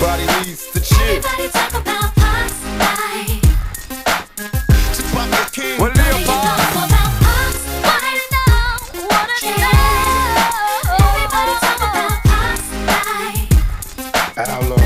Everybody needs to chill. Everybody talk about Pac's life. Tupac the king. What do you know about Pac's? Wanna know? Wanna know? Everybody talk about Pac's life. Outlaw.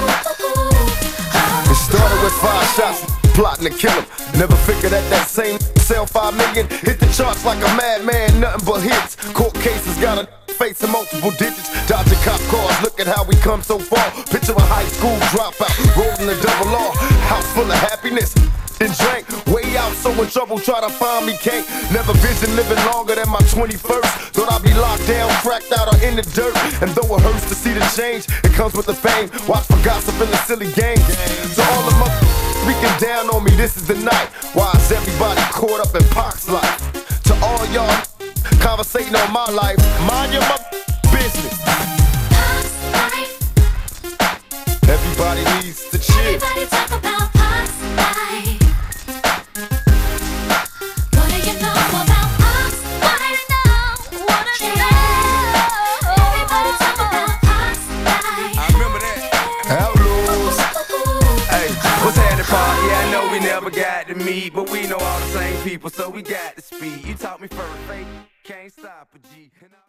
It started with 5 shots, plotting to kill him. Never figured that same sell 5 million. Hit the charts like a madman, nothing but hits. Court cases got a face in multiple digits. Dodging cop cars, look at how we come so far. Picture a high school dropout, rolling the double R. House full of happiness, and drank. Way out, so in trouble, try to find me, can't. Never vision living longer than my 21st. Thought I'd be locked down, cracked out, or in the dirt. And though it hurts to see the change, it comes with the fame. Watch for gossip in the silly game. To all of my speaking down on me, this is the night. Why is everybody caught up in Pac's life? To all y'all conversating on my life, mind your business. Pac's life. Everybody needs to chill. Everybody talk about Pac's life. What do you know about Pac's? Wanna know? Wanna know? Everybody talk about Pac's life. I remember that. Outlaws. Hey, what's happening, Pac? Yeah, I know we never got to meet, but we know all the same people, so we got to speak. You taught me first, fake, can't stop a G.